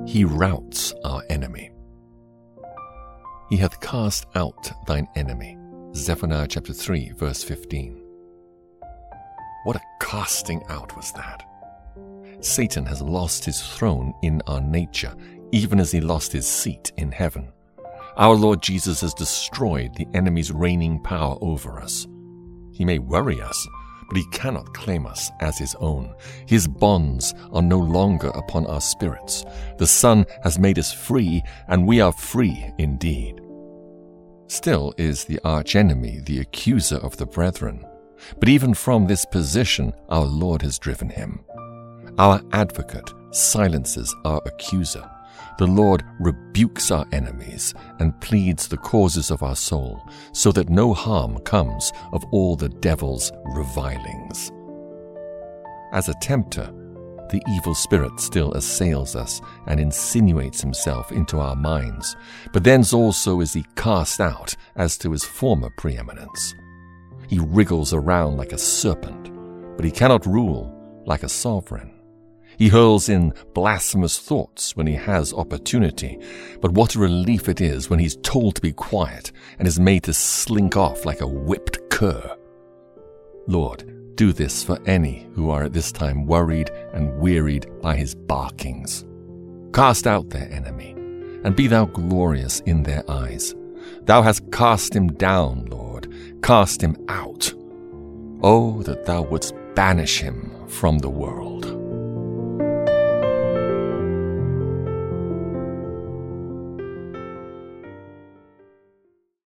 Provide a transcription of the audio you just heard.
He routs our enemy. He hath cast out thine enemy. Zephaniah chapter 3, verse 15. What a casting out was that! Satan has lost his throne in our nature, even as he lost his seat in heaven. Our Lord Jesus has destroyed the enemy's reigning power over us. He may worry us, but he cannot claim us as his own. His bonds are no longer upon our spirits. The Son has made us free, and we are free indeed. Still is the archenemy the accuser of the brethren, but even from this position our Lord has driven him. Our advocate silences our accuser. The Lord rebukes our enemies and pleads the causes of our soul, so that no harm comes of all the devil's revilings. As a tempter, the evil spirit still assails us and insinuates himself into our minds, but thence also is he cast out as to his former preeminence. He wriggles around like a serpent, but he cannot rule like a sovereign. He hurls in blasphemous thoughts when he has opportunity, but what a relief it is when he's told to be quiet and is made to slink off like a whipped cur. Lord, do this for any who are at this time worried and wearied by his barkings. Cast out their enemy, and be thou glorious in their eyes. Thou hast cast him down, Lord, cast him out. Oh, that thou wouldst banish him from the world.